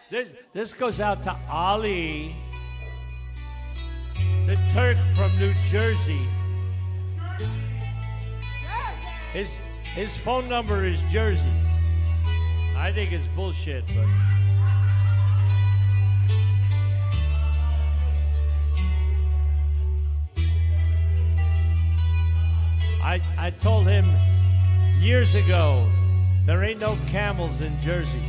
This goes out to Ali, the Turk from New Jersey. His phone number is Jersey. I think it's bullshit, but I told him years ago, there ain't no camels in Jersey.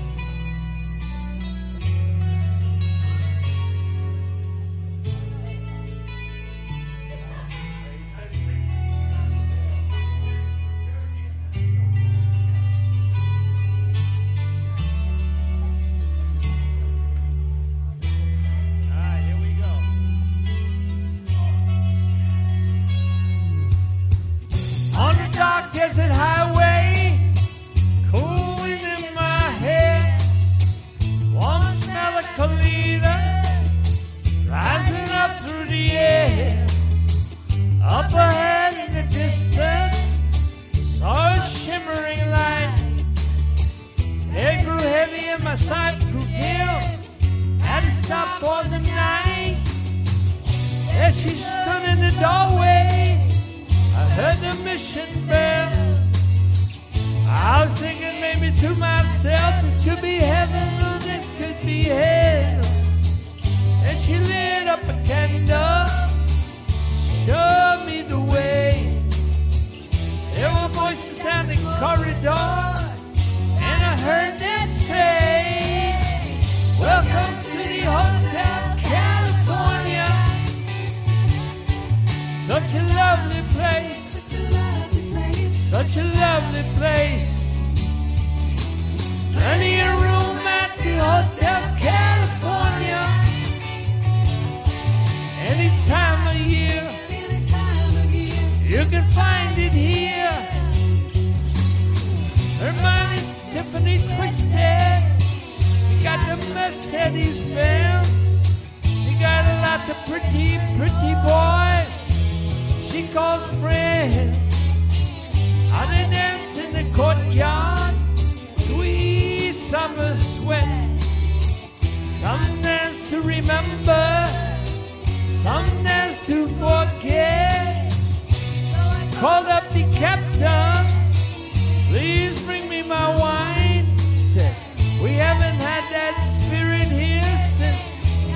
Desert highway, cool wind in my hair, warm smell of Colita rising up through the air. Up ahead in the distance, saw a shimmering light. It grew heavy and my sight grew dim. Had to stop for the night. There she stood in the doorway. I heard the mission bell. I was thinking maybe to myself, this could be heaven or this could be hell. And she lit up a candle, showed me the way. There were voices down the corridor, and I heard them say, welcome to the Hotel California. Such a lovely place. Such a lovely place. Plenty of room at the Hotel California. Any time of year, you can find it here. Her mind is Tiffany twisted. She got the Mercedes Benz. She got a lot of pretty boys she calls friends. How they dance in the courtyard, sweet summer sweat. Some dance to remember, some dance to forget. Called up the captain, please bring me my wine. Said, we haven't had that spirit here since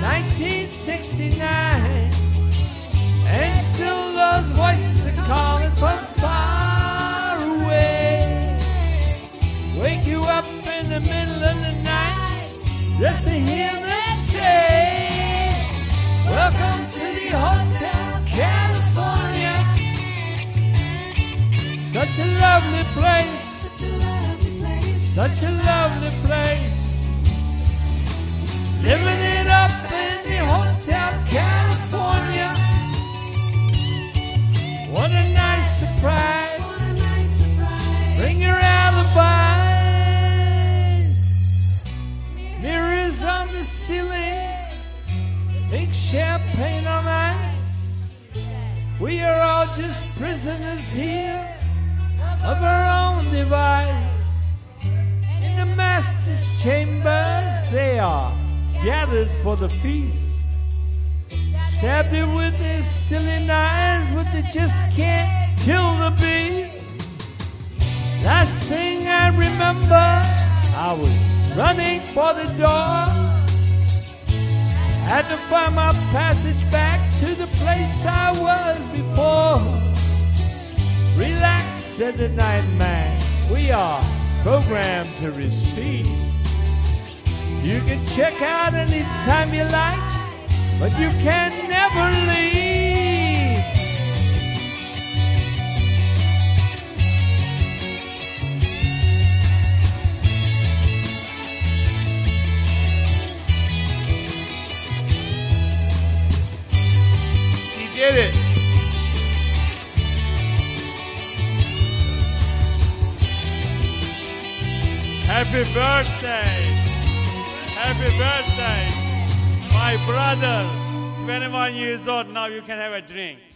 1969. And still those voices are calling from far away. Wake you up in the middle of the night just to hear them say, welcome to the Hotel California. Such a lovely place. Such a lovely place. Living it up in the Hotel California. What a nice surprise. Bring your alibis. Mirrors on the ceiling. Pink champagne on ice. We are all just prisoners here of our own device. In the master's chambers, they are gathered for the feast. Stabbed it with their stilly knives, but they just can't kill the beast. Last thing I remember, I was running for the door. Had to find my passage back to the place I was before. Relax, said the night man. We are programmed to receive. You can check out anytime you like, but you can never leave. You did it. Happy birthday. Happy birthday. My brother, 21 years old, now you can have a drink.